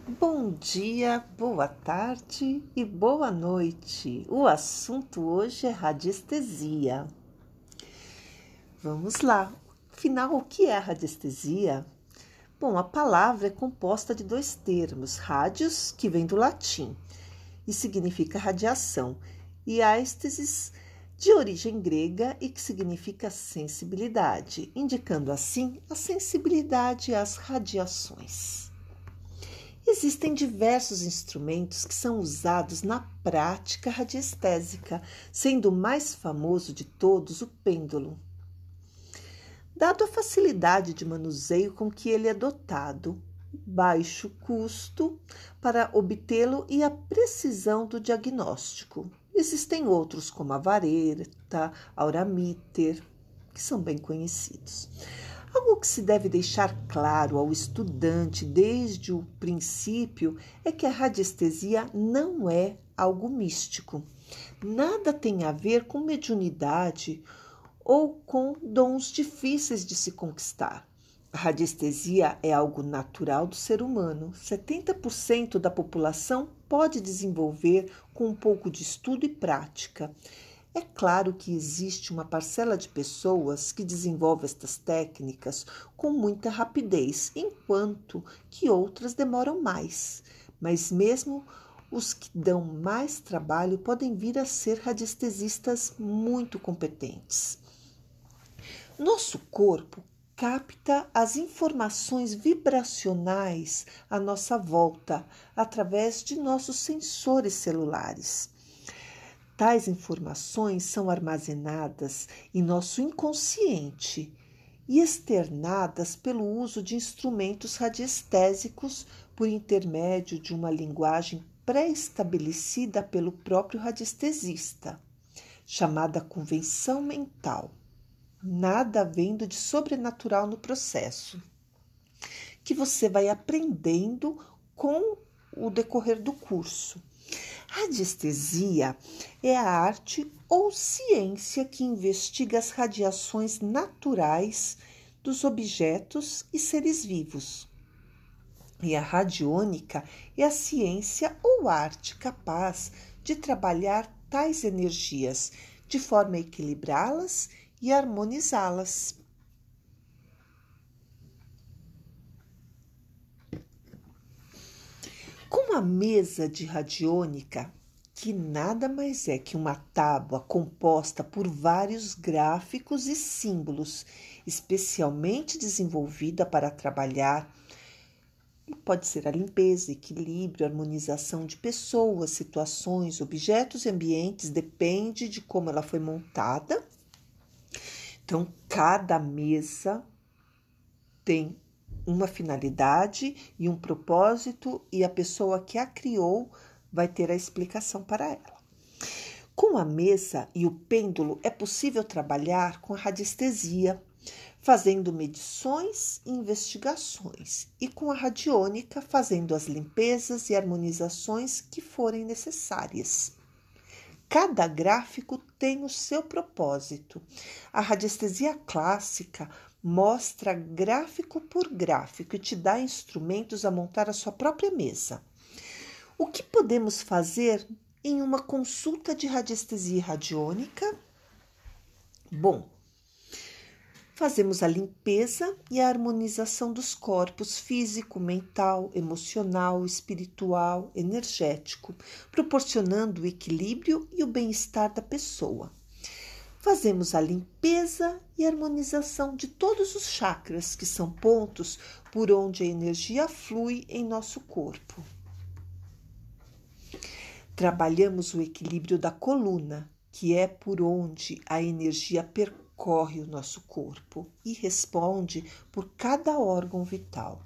Bom dia, boa tarde e boa noite. O assunto hoje é radiestesia. Vamos lá. Afinal, o que é a radiestesia? Bom, a palavra é composta de dois termos, radius, que vem do latim e significa radiação, e aesthesis, de origem grega e que significa sensibilidade, indicando assim a sensibilidade às radiações. Existem diversos instrumentos que são usados na prática radiestésica, sendo o mais famoso de todos o pêndulo. Dado a facilidade de manuseio com que ele é dotado, baixo custo para obtê-lo e a precisão do diagnóstico. Existem outros como a vareta, auramíter, que são bem conhecidos. Algo que se deve deixar claro ao estudante desde o princípio é que a radiestesia não é algo místico. Nada tem a ver com mediunidade ou com dons difíceis de se conquistar. A radiestesia é algo natural do ser humano. 70% da população pode desenvolver com um pouco de estudo e prática. É claro que existe uma parcela de pessoas que desenvolve estas técnicas com muita rapidez, enquanto que outras demoram mais. Mas mesmo os que dão mais trabalho podem vir a ser radiestesistas muito competentes. Nosso corpo capta as informações vibracionais à nossa volta através de nossos sensores celulares. Tais informações são armazenadas em nosso inconsciente e externadas pelo uso de instrumentos radiestésicos por intermédio de uma linguagem pré-estabelecida pelo próprio radiestesista, chamada convenção mental. Nada havendo de sobrenatural no processo, que você vai aprendendo com o decorrer do curso. Radiestesia é a arte ou ciência que investiga as radiações naturais dos objetos e seres vivos. E a radiônica é a ciência ou arte capaz de trabalhar tais energias de forma a equilibrá-las e harmonizá-las. Com a mesa de radiônica, que nada mais é que uma tábua composta por vários gráficos e símbolos, especialmente desenvolvida para trabalhar, pode ser a limpeza, equilíbrio, harmonização de pessoas, situações, objetos e ambientes, depende de como ela foi montada. Então, cada mesa tem uma finalidade e um propósito, e a pessoa que a criou vai ter a explicação para ela. Com a mesa e o pêndulo é possível trabalhar com a radiestesia, fazendo medições e investigações, e com a radiônica fazendo as limpezas e harmonizações que forem necessárias. Cada gráfico tem o seu propósito. A radiestesia clássica mostra gráfico por gráfico e te dá instrumentos a montar a sua própria mesa. O que podemos fazer em uma consulta de radiestesia radiônica? Bom, fazemos a limpeza e a harmonização dos corpos físico, mental, emocional, espiritual, energético, proporcionando o equilíbrio e o bem-estar da pessoa. Fazemos a limpeza e harmonização de todos os chakras, que são pontos por onde a energia flui em nosso corpo. Trabalhamos o equilíbrio da coluna, que é por onde a energia percorre o nosso corpo e responde por cada órgão vital.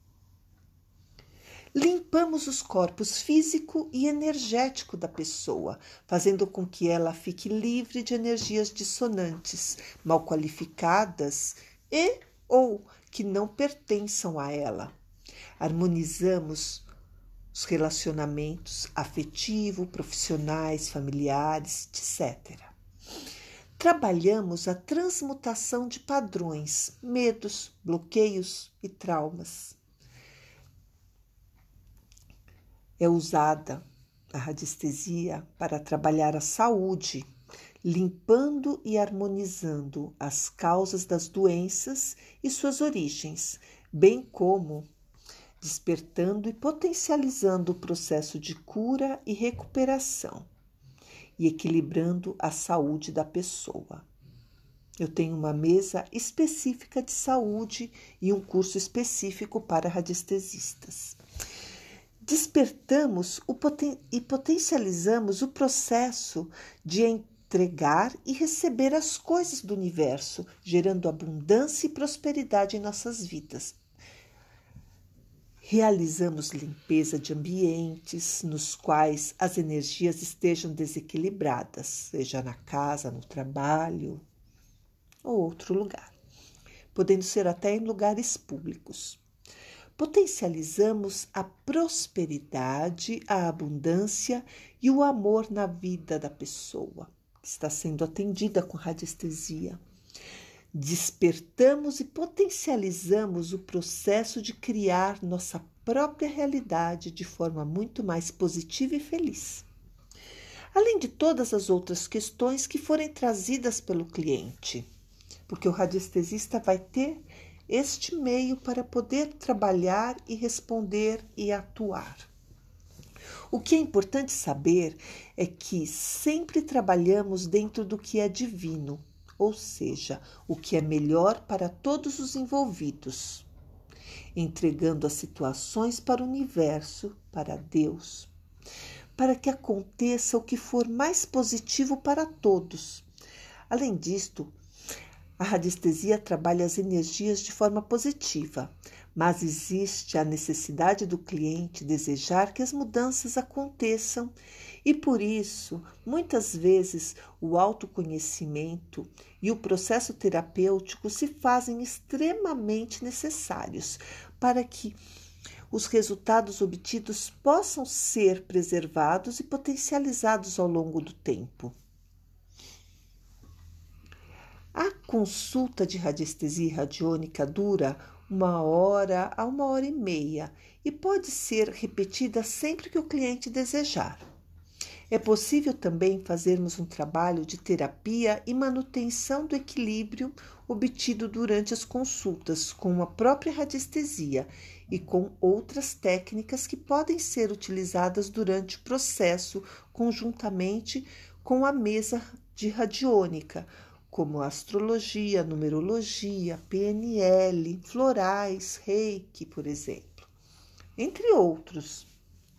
Limpamos os corpos físico e energético da pessoa, fazendo com que ela fique livre de energias dissonantes, mal qualificadas e ou que não pertençam a ela. Harmonizamos os relacionamentos afetivo, profissionais, familiares, etc. Trabalhamos a transmutação de padrões, medos, bloqueios e traumas. É usada a radiestesia para trabalhar a saúde, limpando e harmonizando as causas das doenças e suas origens, bem como despertando e potencializando o processo de cura e recuperação e equilibrando a saúde da pessoa. Eu tenho uma mesa específica de saúde e um curso específico para radiestesistas. Despertamos e potencializamos o processo de entregar e receber as coisas do universo, gerando abundância e prosperidade em nossas vidas. Realizamos limpeza de ambientes nos quais as energias estejam desequilibradas, seja na casa, no trabalho ou outro lugar, podendo ser até em lugares públicos. Potencializamos a prosperidade, a abundância e o amor na vida da pessoa que está sendo atendida com radiestesia. Despertamos e potencializamos o processo de criar nossa própria realidade de forma muito mais positiva e feliz. Além de todas as outras questões que forem trazidas pelo cliente, porque o radiestesista vai ter este meio para poder trabalhar e responder e atuar. O que é importante saber é que sempre trabalhamos dentro do que é divino, ou seja, o que é melhor para todos os envolvidos, entregando as situações para o universo, para Deus, para que aconteça o que for mais positivo para todos. Além disto, a radiestesia trabalha as energias de forma positiva, mas existe a necessidade do cliente desejar que as mudanças aconteçam e, por isso, muitas vezes o autoconhecimento e o processo terapêutico se fazem extremamente necessários para que os resultados obtidos possam ser preservados e potencializados ao longo do tempo. A consulta de radiestesia radiônica dura 1 hora a 1 hora e meia e pode ser repetida sempre que o cliente desejar. É possível também fazermos um trabalho de terapia e manutenção do equilíbrio obtido durante as consultas com a própria radiestesia e com outras técnicas que podem ser utilizadas durante o processo conjuntamente com a mesa de radiônica, como astrologia, numerologia, PNL, florais, reiki, por exemplo, entre outros.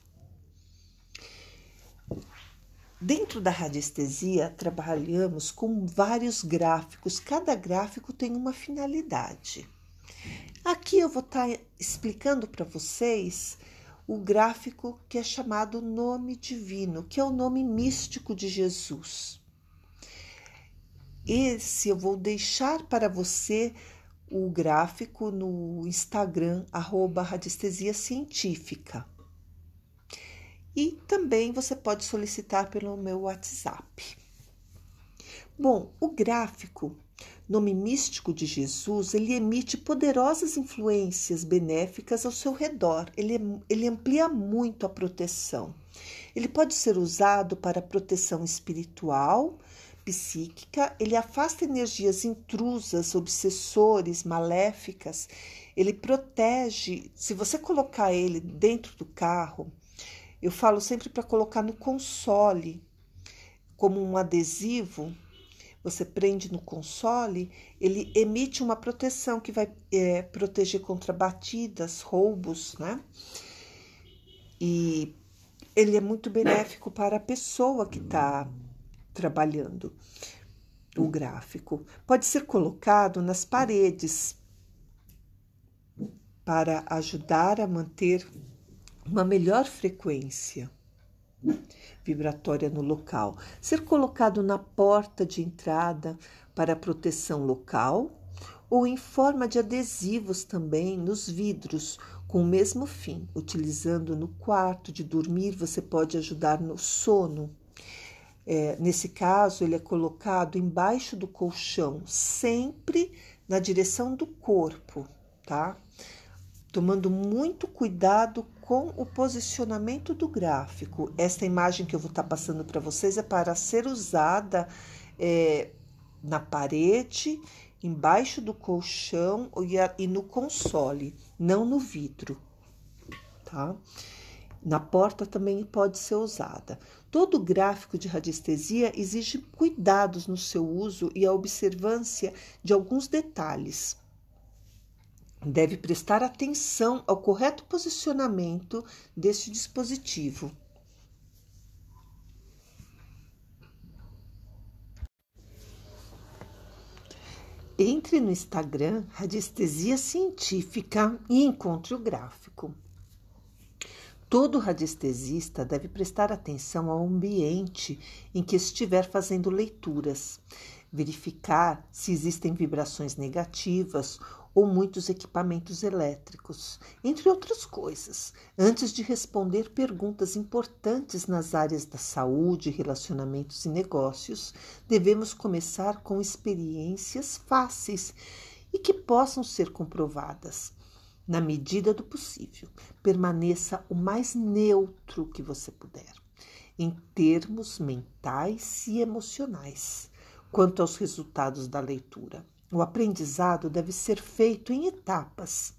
Dentro da radiestesia, trabalhamos com vários gráficos, cada gráfico tem uma finalidade. Aqui eu vou estar explicando para vocês o gráfico que é chamado Nome Divino, que é o nome místico de Jesus. Esse eu vou deixar para você o gráfico no Instagram, @radiestesiacientífica. E também você pode solicitar pelo meu WhatsApp. Bom, o gráfico Nome Místico de Jesus, ele emite poderosas influências benéficas ao seu redor. Ele amplia muito a proteção. Ele pode ser usado para proteção espiritual, psíquica, ele afasta energias intrusas, obsessores, maléficas, ele protege. Se você colocar ele dentro do carro, eu falo sempre para colocar no console, como um adesivo, você prende no console, ele emite uma proteção que vai proteger contra batidas, roubos, né? E ele é muito benéfico para a pessoa que está trabalhando o gráfico. Pode ser colocado nas paredes para ajudar a manter uma melhor frequência vibratória no local. Ser colocado na porta de entrada para proteção local ou em forma de adesivos também nos vidros, com o mesmo fim. Utilizando no quarto de dormir, você pode ajudar no sono. Nesse caso, ele é colocado embaixo do colchão, sempre na direção do corpo, tá? tomando muito cuidado com o posicionamento do gráfico. Esta imagem que eu vou estar passando para vocês é para ser usada na parede, embaixo do colchão e no console, não no vidro, tá? Na porta também pode ser usada. Todo gráfico de radiestesia exige cuidados no seu uso e a observância de alguns detalhes. Deve prestar atenção ao correto posicionamento deste dispositivo. Entre no Instagram Radiestesia Científica e encontre o gráfico. Todo radiestesista deve prestar atenção ao ambiente em que estiver fazendo leituras, verificar se existem vibrações negativas ou muitos equipamentos elétricos, entre outras coisas, antes de responder perguntas importantes nas áreas da saúde, relacionamentos e negócios. Devemos começar com experiências fáceis e que possam ser comprovadas. Na medida do possível, permaneça o mais neutro que você puder, em termos mentais e emocionais, quanto aos resultados da leitura. O aprendizado deve ser feito em etapas.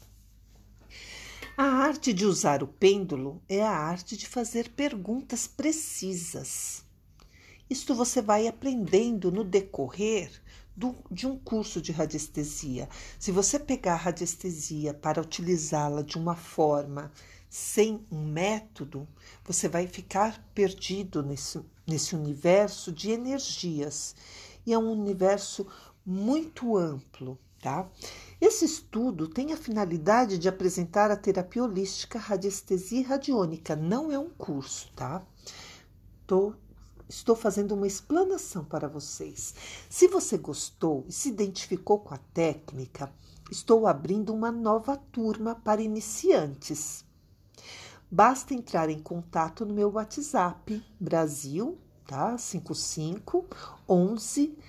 A arte de usar o pêndulo é a arte de fazer perguntas precisas. Isto você vai aprendendo no decorrer de um curso de radiestesia. Se você pegar a radiestesia para utilizá-la de uma forma sem um método, você vai ficar perdido nesse universo de energias. E é um universo muito amplo, tá? Esse estudo tem a finalidade de apresentar a terapia holística, radiestesia e radiônica. Não é um curso, tá? Estou fazendo uma explanação para vocês. Se você gostou e se identificou com a técnica, estou abrindo uma nova turma para iniciantes. Basta entrar em contato no meu WhatsApp, Brasil, tá? 55 11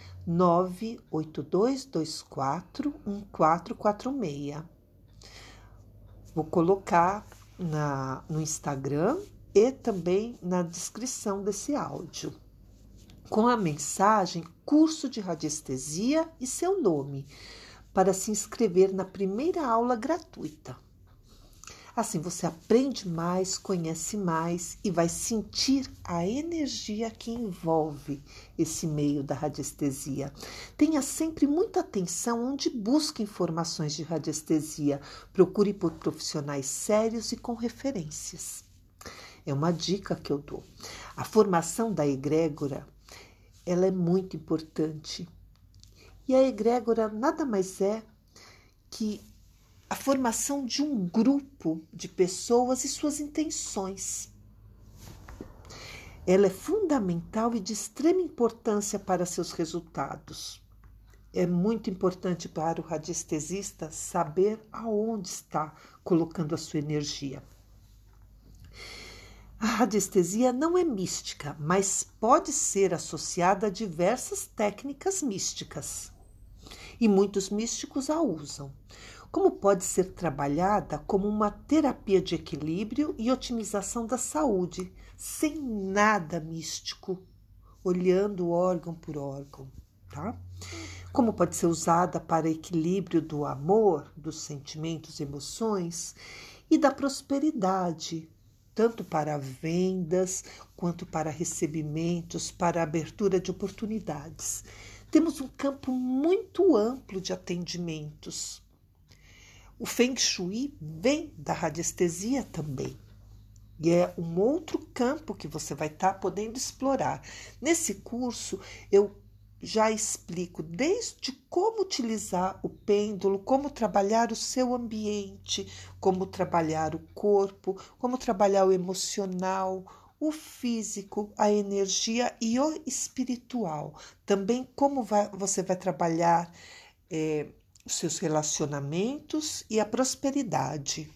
98224 1446. Vou colocar no Instagram e também na descrição desse áudio, com a mensagem curso de radiestesia e seu nome, para se inscrever na primeira aula gratuita. Assim você aprende mais, conhece mais e vai sentir a energia que envolve esse meio da radiestesia. Tenha sempre muita atenção onde busca informações de radiestesia. Procure por profissionais sérios e com referências. É uma dica que eu dou. A formação da egrégora, ela é muito importante. E a egrégora nada mais é que a formação de um grupo de pessoas e suas intenções. Ela é fundamental e de extrema importância para seus resultados. É muito importante para o radiestesista saber aonde está colocando a sua energia. A radiestesia não é mística, mas pode ser associada a diversas técnicas místicas. E muitos místicos a usam. Como pode ser trabalhada como uma terapia de equilíbrio e otimização da saúde, sem nada místico, olhando órgão por órgão, tá? Como pode ser usada para equilíbrio do amor, dos sentimentos e emoções e da prosperidade, tanto para vendas quanto para recebimentos, para abertura de oportunidades. Temos um campo muito amplo de atendimentos. O Feng Shui vem da radiestesia também. E é um outro campo que você vai estar podendo explorar. Nesse curso, eu já explico desde como utilizar o pêndulo, como trabalhar o seu ambiente, como trabalhar o corpo, como trabalhar o emocional, o físico, a energia e o espiritual. Também como você vai trabalhar os seus relacionamentos e a prosperidade.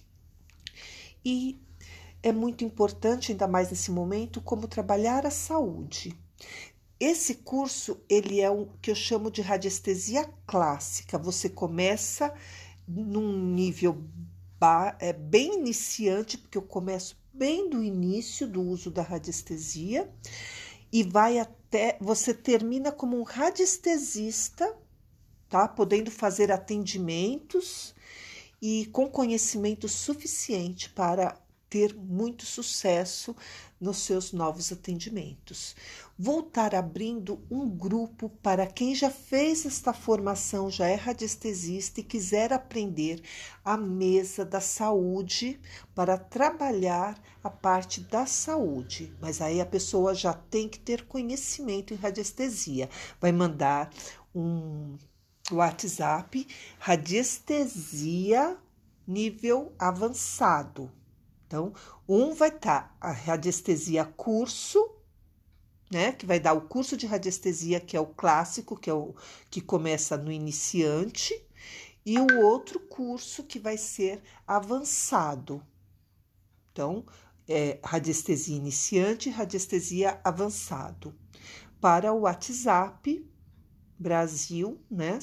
E é muito importante, ainda mais nesse momento, como trabalhar a saúde. Esse curso, ele é o que eu chamo de radiestesia clássica. Você começa num nível bem iniciante, porque eu começo bem do início do uso da radiestesia e vai até você termina como um radiestesista, tá? Podendo fazer atendimentos e com conhecimento suficiente para ter muito sucesso nos seus novos atendimentos. Vou estar abrindo um grupo para quem já fez esta formação, já é radiestesista e quiser aprender a mesa da saúde para trabalhar a parte da saúde. Mas aí a pessoa já tem que ter conhecimento em radiestesia. Vai mandar um WhatsApp, radiestesia nível avançado. Então, vai estar a radiestesia curso, né? Que vai dar o curso de radiestesia, que é o clássico, que é o que começa no iniciante, e o outro curso que vai ser avançado. Então, radiestesia iniciante e radiestesia avançado. Para o WhatsApp, Brasil, né?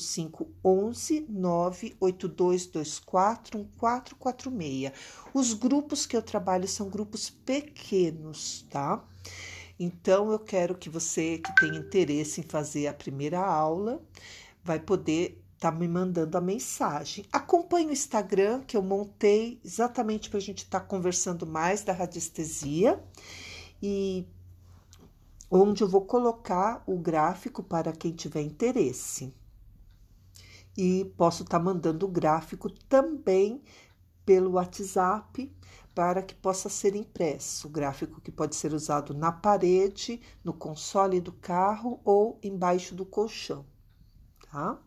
5511-98224-1446. Os grupos que eu trabalho são grupos pequenos, tá? Então, eu quero que você que tem interesse em fazer a primeira aula, vai poder estar me mandando a mensagem. Acompanhe o Instagram, que eu montei exatamente para a gente estar conversando mais da radiestesia e onde eu vou colocar o gráfico para quem tiver interesse. E posso estar mandando o gráfico também pelo WhatsApp para que possa ser impresso. O gráfico que pode ser usado na parede, no console do carro ou embaixo do colchão, tá?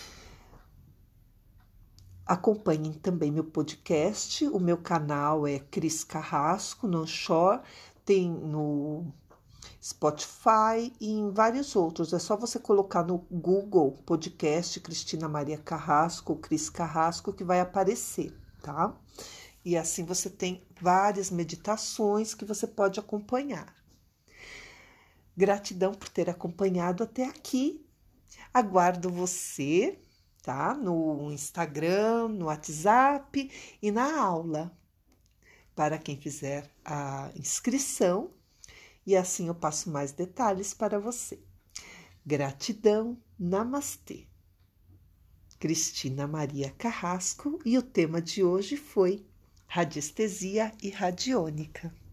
Acompanhem também meu podcast. O meu canal é Cris Carrasco, no Anchor, tem no Spotify e em vários outros. É só você colocar no Google Podcast Cristina Maria Carrasco ou Cris Carrasco que vai aparecer, tá? E assim você tem várias meditações que você pode acompanhar. Gratidão por ter acompanhado até aqui. Aguardo você, tá? No Instagram, no WhatsApp e na aula. Para quem fizer a inscrição, e assim eu passo mais detalhes para você. Gratidão, namastê. Cristina Maria Carrasco, e o tema de hoje foi radiestesia e radiônica.